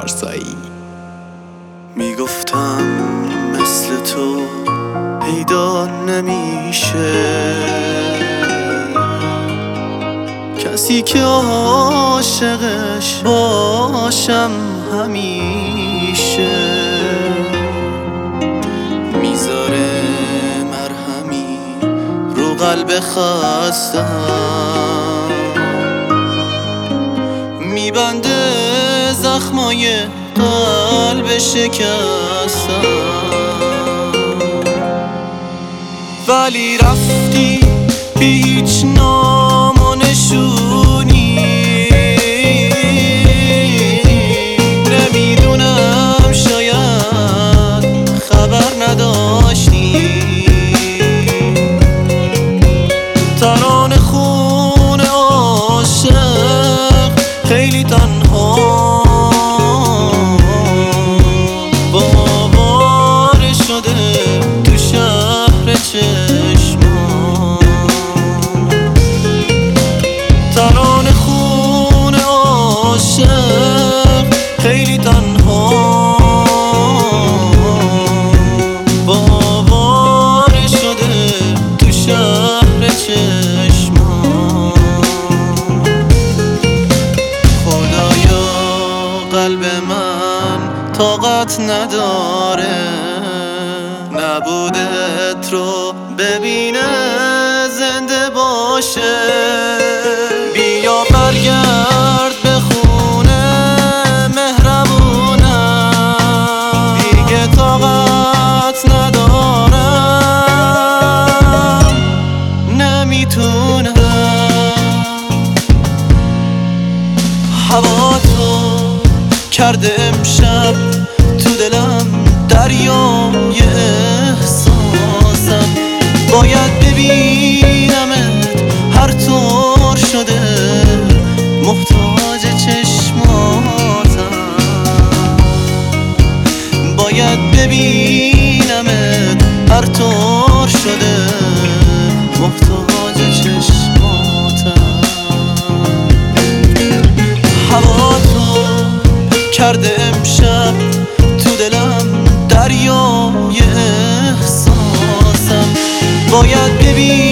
پارسایی. میگفتم مثل تو پیدا نمیشه کسی که عاشقش باشم همیشه. میذاره مرهمی رو قلب خستم، میبنده زخمای قلب شکستم. ولی رفتی بی هیچ نام و نشونی، نمیدونم شاید خبر نداشتی. ترانه خون عاشق خیلی تنها باور شده تو شهر چشمان. ترانه خون عاشق خیلی تنها باور شده تو شهر چشمان. خدایا قلب من طاقت نداره نبودت رو ببینه زنده باشه. بیا برگرد به خونه مهربونم، دیگه طاقت ندارم نمیتونم. هوا تو کرده امشب تو دلم دریای احساسم. باید ببینمت هر طور شده محتاج چشماتم. باید ببینمت هر طور شده محتاج چشماتم. هوا تو کرده امشب تو دلم دریای احساسم. باید ببین